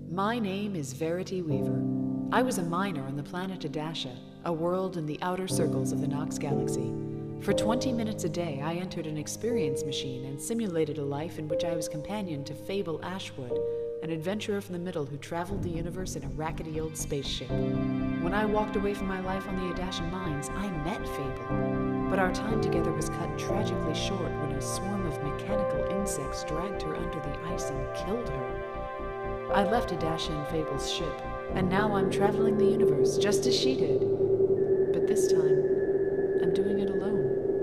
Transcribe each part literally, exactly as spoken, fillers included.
My name is Verity Weaver. I was a miner on the planet Adasha, a world in the outer circles of the Nox Galaxy. For twenty minutes a day, I entered an experience machine and simulated a life in which I was companion to Fable Ashwood, an adventurer from the Middle who traveled the universe in a rackety old spaceship. When I walked away from my life on the Adashan mines, I met Fable. But our time together was cut tragically short when a swarm of mechanical insects dragged her under the ice and killed her. I left Adasha in Fable's ship, and now I'm traveling the universe just as she did. But this time, I'm doing it alone.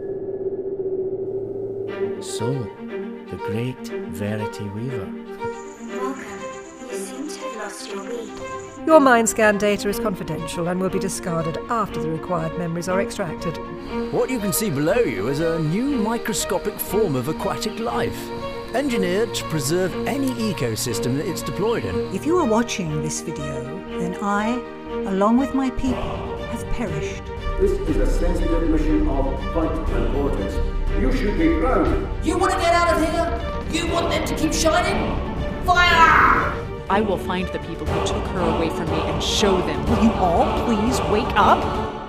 So, the great Verity Weaver. Welcome. You seem to have lost your read. Your mind scan data is confidential and will be discarded after the required memories are extracted. What you can see below you is a new microscopic form of aquatic life, engineered to preserve any ecosystem that it's deployed in. If you are watching this video, then I, along with my people, have perished. This is a sensitive mission of vital importance. You should be proud. You want to get out of here? You want them to keep shining? Fire! I will find the people who took her away from me and show them. Will you all please wake up?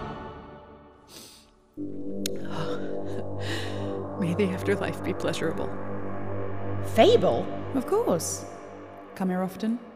May the afterlife be pleasurable. Fable? Of course. Come here often?